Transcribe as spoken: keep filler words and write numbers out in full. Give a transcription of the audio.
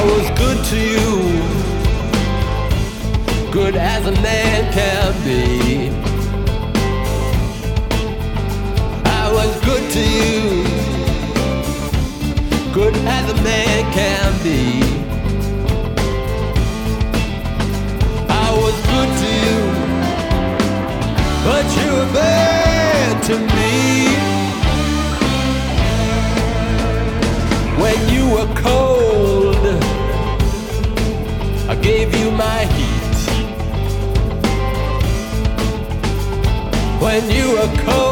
was good to you, good as a man can be. I was good to you, good as a man can be. I was good to you, but you were bad to me. When you were cold, I gave you my heat. When you were cold,